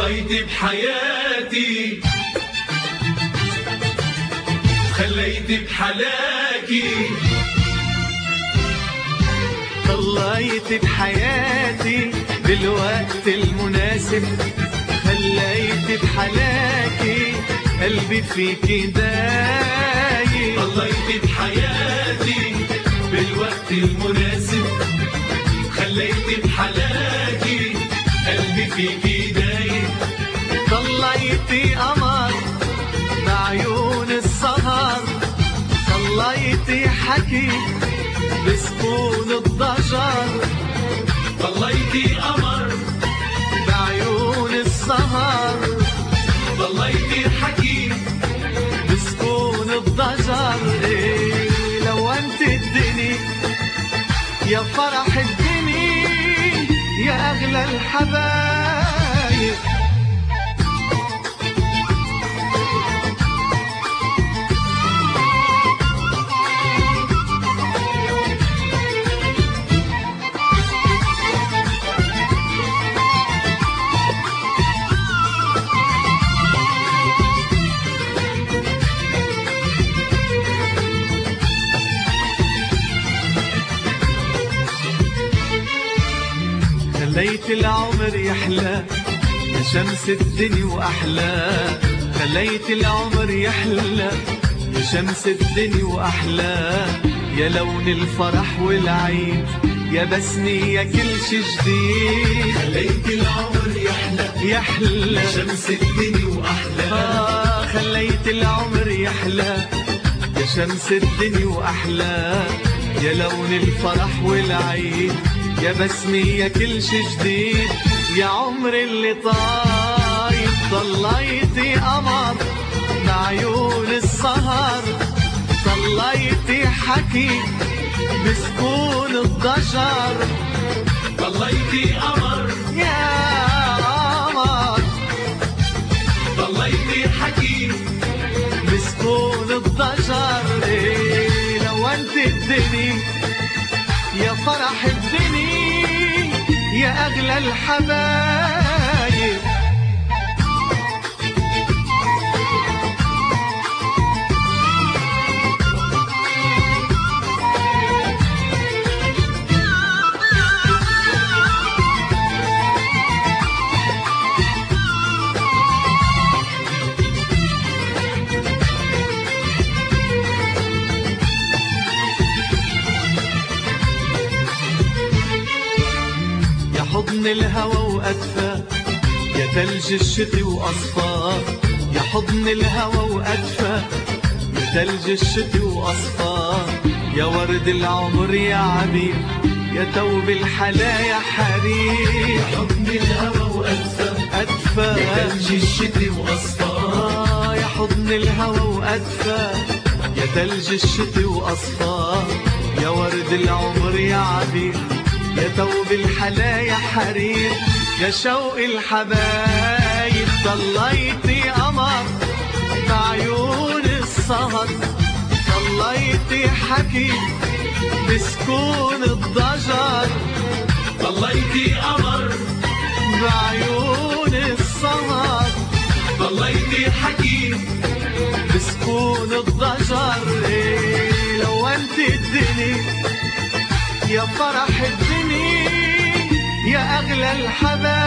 طليت بحياتي خليت بحلاكي، طليت بحياتي بالوقت المناسب، خليت بحلاكي قلبي فيكي دايب. طليت بحياتي بالوقت المناسب، خليت بحلاكي قلبي فيكي دايب. طليتي قمر بعيون السهر، طليتي حكي بسكون الضجر، طليتي قمر بعيون السهر، طليتي حكي بسكون الضجر. إيه لو انت الدنيا يا فرح الدنيا يا اغلى الحبايب. خليت العمر يحلى يا شمس الدنيا وأحلى، خليت العمر يحلى يا شمس الدنيا وأحلى، يا لون الفرح والعيد يا بسمي يا كل شي جديد. خليت العمر يحلى يا شمس الدنيا وأحلى، خليت العمر يحلى يا شمس الدنيا وأحلى، يا لون الفرح والعيد يا بسمي يا كل شي جديد. يا عمر اللي طاير طليتي قمر بعيون السهر، طليتي حكي بسكون الضجر، طليتي قمر يا قمر، طليتي حكي بسكون الضجر. إيه لو انت الدنيا يا فرح الدنيا يا أغلى الحبايب. حضن الهوى وأدفى يا ثلج الشتي وأصفى، يا حضن الهوى وأدفى يا ثلج الشتي وأصفى، يا ورد العمر يا عبير يا توب الحلا يا حرير. يا حضن الهوى وأدفى يا ثلج الشتي وأصفى، يا حضن الهوى وأدفى يا ثلج الشتي وأصفى، يا ورد العمر يا عبير يا توب الحلا يا حرير، يا شوق الحبايب طليتي قمر بعيون السهر، طليتي حكي بسكون الضجر، طليتي قمر بعيون السهر، طليتي حكي بسكون الضجر. إيه لو انت الدنيا يا فرح الدنيا يا أغلى الحبايب.